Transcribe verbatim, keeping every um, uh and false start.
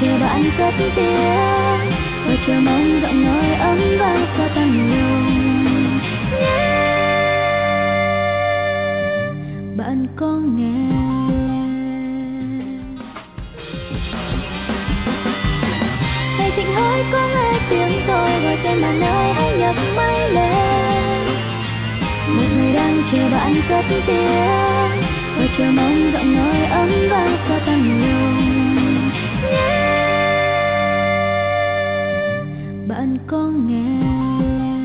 chờ bạn cất tiếng và chờ mong giọng nói ấm vang xóa tan lòng nhé. Bạn có nghe? Thầy Thịnh hỏi có nghe tiếng tôi gọi tên bạn ơi, hãy nhấc máy lên. Một người đang chờ bạn cất tiếng và chờ mong giọng nói ấm vang xóa tan lòng nhé. Bạn có nghe?